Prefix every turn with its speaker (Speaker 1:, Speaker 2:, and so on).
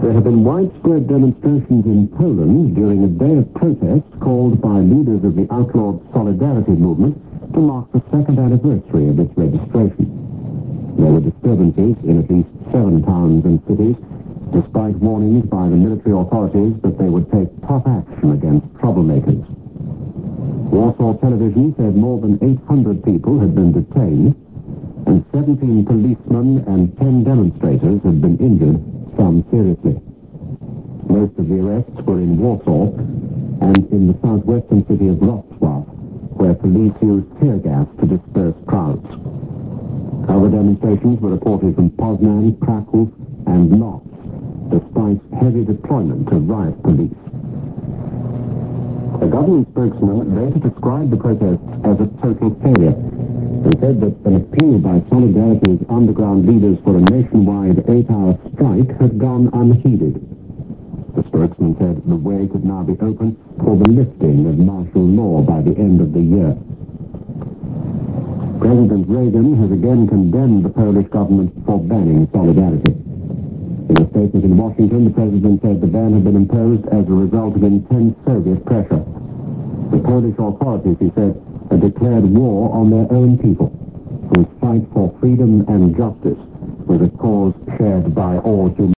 Speaker 1: There have been widespread demonstrations in Poland during a day of protest called by leaders of the outlawed Solidarity movement to mark the second anniversary of its registration. There were disturbances in at least 7 towns and cities, despite warnings by the military authorities that they would take tough action against troublemakers. Warsaw Television said more than 800 people had been detained, and 17 policemen and 10 demonstrators had been injured, some seriously. Most of the arrests were in Warsaw and in the southwestern city of Wrocław, where police used tear gas to disperse crowds. Other demonstrations were reported from Poznan, Kraków, and Lodz, despite heavy deployment of riot police. A government spokesman later described the protests as a total failure and said that an appeal by Solidarity's underground leaders for a nationwide 8-hour strike had gone unheeded. The spokesman said the way could now be open for the lifting of martial law by the end of the year. President Reagan has again condemned the Polish government for banning Solidarity. In a statement in Washington, the president said the ban had been imposed as a result of intense Soviet pressure. The Polish authorities, he said, had declared war on their own people, whose fight for freedom and justice was a cause shared by all human